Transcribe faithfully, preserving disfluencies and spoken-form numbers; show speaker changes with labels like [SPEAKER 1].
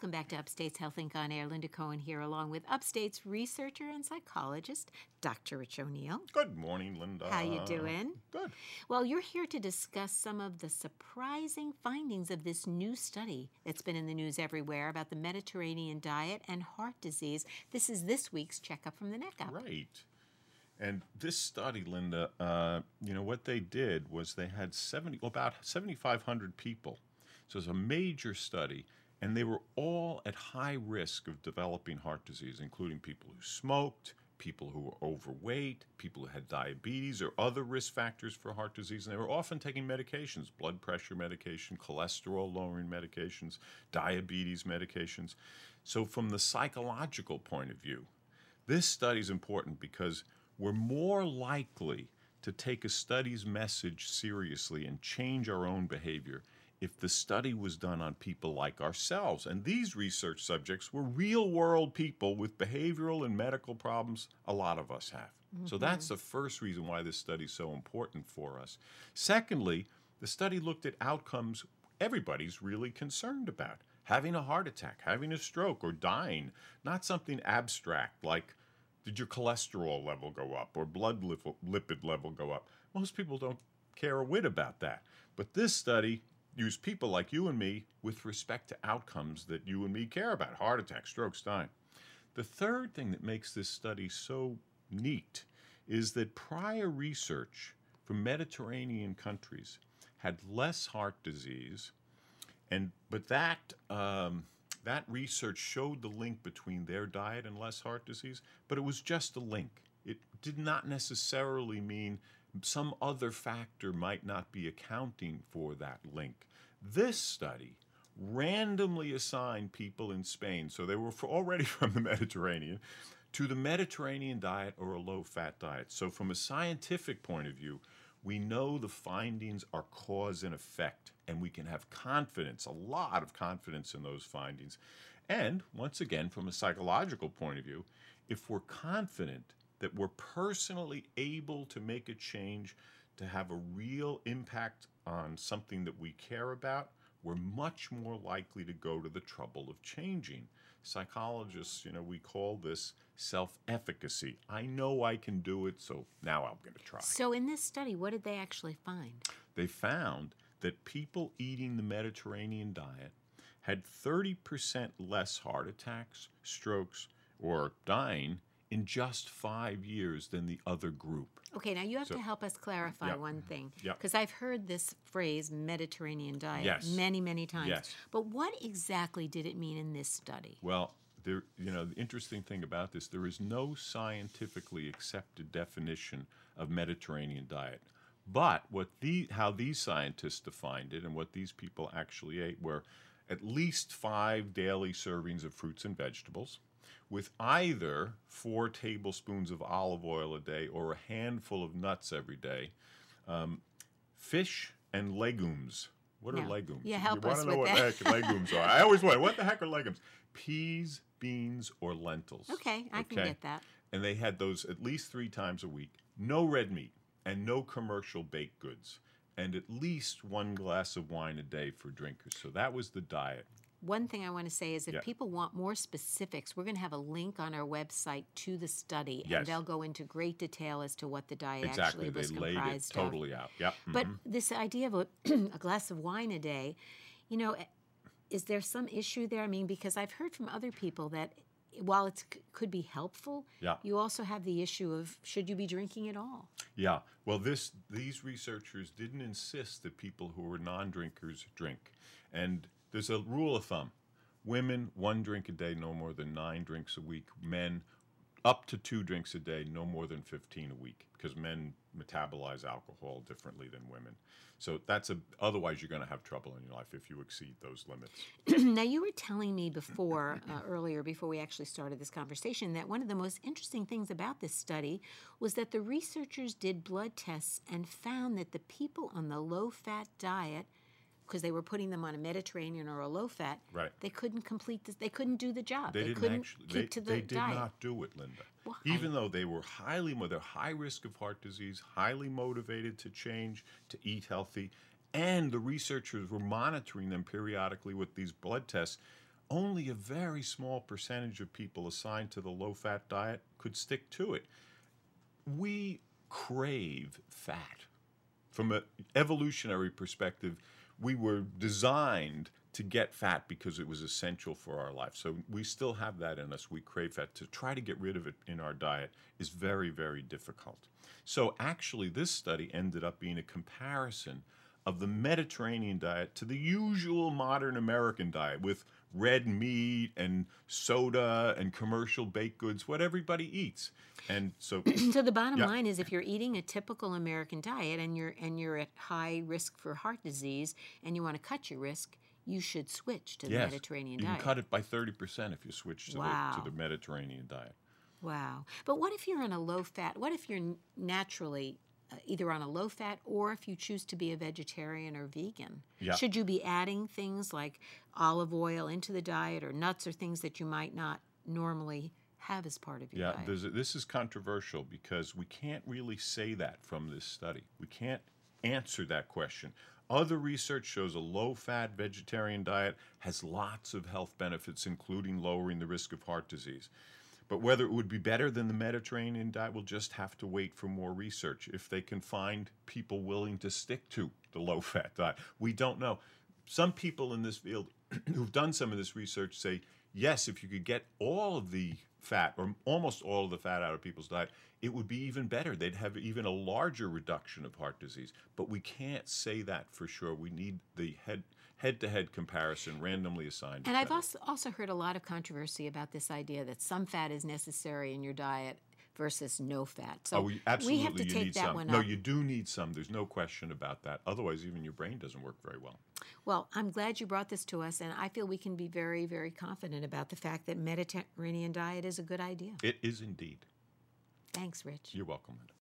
[SPEAKER 1] Welcome back to Upstate's Health Inc on Air. Linda Cohen here, along with Upstate's researcher and psychologist, Doctor Rich O'Neill.
[SPEAKER 2] Good morning, Linda.
[SPEAKER 1] How you doing?
[SPEAKER 2] Good.
[SPEAKER 1] Well, you're here to discuss some of the surprising findings of this new study that's been in the news everywhere about the Mediterranean diet and heart disease. This is this week's Checkup from the Neck Up.
[SPEAKER 2] Right. And this study, Linda, uh, you know, what they did was they had seventy, about seventy-five hundred people. So it's a major study, and they were all at high risk of developing heart disease, including people who smoked, people who were overweight, people who had diabetes or other risk factors for heart disease. And they were often taking medications, blood pressure medication, cholesterol-lowering medications, diabetes medications. So from the psychological point of view, this study is important because we're more likely to take a study's message seriously and change our own behavior if the study was done on people like ourselves. And these research subjects were real-world people with behavioral and medical problems a lot of us have. Mm-hmm. So that's the first reason why this study is so important for us. Secondly, the study looked at outcomes everybody's really concerned about. Having a heart attack, having a stroke, or dying. Not something abstract like, did your cholesterol level go up or blood lipid level go up? Most people don't care a whit about that. But this study use people like you and me with respect to outcomes that you and me care about, heart attack, strokes, dying. The third thing that makes this study so neat is that prior research from Mediterranean countries had less heart disease, and but that um, that research showed the link between their diet and less heart disease, but it was just a link. It did not necessarily mean some other factor might not be accounting for that link. This study randomly assigned people in Spain, so they were already from the Mediterranean, to the Mediterranean diet or a low-fat diet. So from a scientific point of view, we know the findings are cause and effect, and we can have confidence, a lot of confidence in those findings. And once again, from a psychological point of view, if we're confident that we're personally able to make a change, to have a real impact on something that we care about, we're much more likely to go to the trouble of changing. Psychologists, you know, we call this self-efficacy. I know I can do it, so now I'm going to try.
[SPEAKER 1] So in this study, what did they actually find?
[SPEAKER 2] They found that people eating the Mediterranean diet had thirty percent less heart attacks, strokes, or dying in just five years than the other group.
[SPEAKER 1] Okay, now you have
[SPEAKER 2] So-
[SPEAKER 1] to help us clarify
[SPEAKER 2] Yep.
[SPEAKER 1] one thing.
[SPEAKER 2] Yep.
[SPEAKER 1] Because I've heard this phrase, Mediterranean diet,
[SPEAKER 2] Yes.
[SPEAKER 1] many, many times.
[SPEAKER 2] Yes.
[SPEAKER 1] But what exactly did it mean in this study?
[SPEAKER 2] Well, there, you know, the interesting thing about this, there is no scientifically accepted definition of Mediterranean diet. But what the, how these scientists defined it and what these people actually ate were at least five daily servings of fruits and vegetables, with either four tablespoons of olive oil a day or a handful of nuts every day, um, fish and legumes. What are
[SPEAKER 1] No.
[SPEAKER 2] legumes?
[SPEAKER 1] Yeah, help
[SPEAKER 2] you
[SPEAKER 1] us
[SPEAKER 2] want to know
[SPEAKER 1] with
[SPEAKER 2] what
[SPEAKER 1] that.
[SPEAKER 2] the heck legumes are? I always wonder, what the heck are legumes? Peas, beans, or lentils.
[SPEAKER 1] Okay, I can get that.
[SPEAKER 2] And they had those at least three times a week. No red meat and no commercial baked goods, and at least one glass of wine a day for drinkers. So that was the diet.
[SPEAKER 1] One thing I want to say is if
[SPEAKER 2] Yeah.
[SPEAKER 1] people want more specifics, we're going to have a link on our website to the study,
[SPEAKER 2] Yes.
[SPEAKER 1] and they'll go into great detail as to what the diet
[SPEAKER 2] Exactly.
[SPEAKER 1] actually
[SPEAKER 2] They
[SPEAKER 1] was
[SPEAKER 2] laid it
[SPEAKER 1] comprised of.
[SPEAKER 2] totally out. Yep.
[SPEAKER 1] But
[SPEAKER 2] mhm.
[SPEAKER 1] this idea of a, a glass of wine a day, you know, is there some issue there? I mean, because I've heard from other people that while it could be helpful,
[SPEAKER 2] Yeah.
[SPEAKER 1] you also have the issue of should you be drinking at all?
[SPEAKER 2] Yeah. Well, this these researchers didn't insist that people who were non-drinkers drink. And there's a rule of thumb. Women, one drink a day, no more than nine drinks a week. Men, up to two drinks a day, no more than fifteen a week, because men metabolize alcohol differently than women. So that's a, otherwise you're going to have trouble in your life if you exceed those limits.
[SPEAKER 1] Now, you were telling me before, uh, earlier, before we actually started this conversation, that one of the most interesting things about this study was that the researchers did blood tests and found that the people on the low-fat diet, because they were putting them on a Mediterranean or a low-fat,
[SPEAKER 2] Right.
[SPEAKER 1] they couldn't complete this. They couldn't do the job.
[SPEAKER 2] They,
[SPEAKER 1] They,
[SPEAKER 2] didn't
[SPEAKER 1] couldn't
[SPEAKER 2] actually.
[SPEAKER 1] keep
[SPEAKER 2] They,
[SPEAKER 1] to the
[SPEAKER 2] they did
[SPEAKER 1] diet.
[SPEAKER 2] not do it, Linda.
[SPEAKER 1] Why?
[SPEAKER 2] Even though they were highly, they're high risk of heart disease, highly motivated to change, to eat healthy, and the researchers were monitoring them periodically with these blood tests. only a very small percentage of people assigned to the low-fat diet could stick to it. We crave fat. From an evolutionary perspective, we were designed to get fat because it was essential for our life. So we still have that in us. We crave fat. To try to get rid of it in our diet is very, very difficult. So actually, this study ended up being a comparison of the Mediterranean diet to the usual modern American diet with red meat and soda and commercial baked goods, what everybody eats. And so
[SPEAKER 1] So the bottom
[SPEAKER 2] yeah.
[SPEAKER 1] line is, if you're eating a typical American diet and you're and you're at high risk for heart disease and you want to cut your risk, you should switch to the
[SPEAKER 2] Yes,
[SPEAKER 1] Mediterranean
[SPEAKER 2] you
[SPEAKER 1] diet.
[SPEAKER 2] can cut it by thirty percent if you switch to,
[SPEAKER 1] Wow.
[SPEAKER 2] the, to the Mediterranean diet.
[SPEAKER 1] Wow. But what if you're on a low fat? What if you're n- naturally uh, either on a low fat, or if you choose to be a vegetarian or vegan?
[SPEAKER 2] Yeah.
[SPEAKER 1] Should you be adding things like olive oil into the diet, or nuts, or things that you might not normally have as part of your
[SPEAKER 2] Yeah,
[SPEAKER 1] diet?
[SPEAKER 2] there's a, this is controversial because we can't really say that from this study. We can't answer that question. Other research shows a low-fat vegetarian diet has lots of health benefits, including lowering the risk of heart disease. But whether it would be better than the Mediterranean diet, we'll just have to wait for more research if they can find people willing to stick to the low-fat diet. We don't know. Some people in this field who've done some of this research say, yes, if you could get all of the fat, or almost all of the fat out of people's diet, it would be even better. They'd have even a larger reduction of heart disease. But we can't say that for sure. We need the head, head-to-head comparison, randomly assigned.
[SPEAKER 1] And I've
[SPEAKER 2] studies.
[SPEAKER 1] also, also heard a lot of controversy about this idea that some fat is necessary in your diet versus no fat. So
[SPEAKER 2] oh, we, absolutely,
[SPEAKER 1] we have to
[SPEAKER 2] you
[SPEAKER 1] take
[SPEAKER 2] need
[SPEAKER 1] that
[SPEAKER 2] some.
[SPEAKER 1] one
[SPEAKER 2] No,
[SPEAKER 1] up.
[SPEAKER 2] you do need some. There's no question about that. Otherwise, even your brain doesn't work very well.
[SPEAKER 1] Well, I'm glad you brought this to us, and I feel we can be very, very confident about the fact that Mediterranean diet is a good idea.
[SPEAKER 2] It is indeed.
[SPEAKER 1] Thanks, Rich.
[SPEAKER 2] You're welcome, Linda.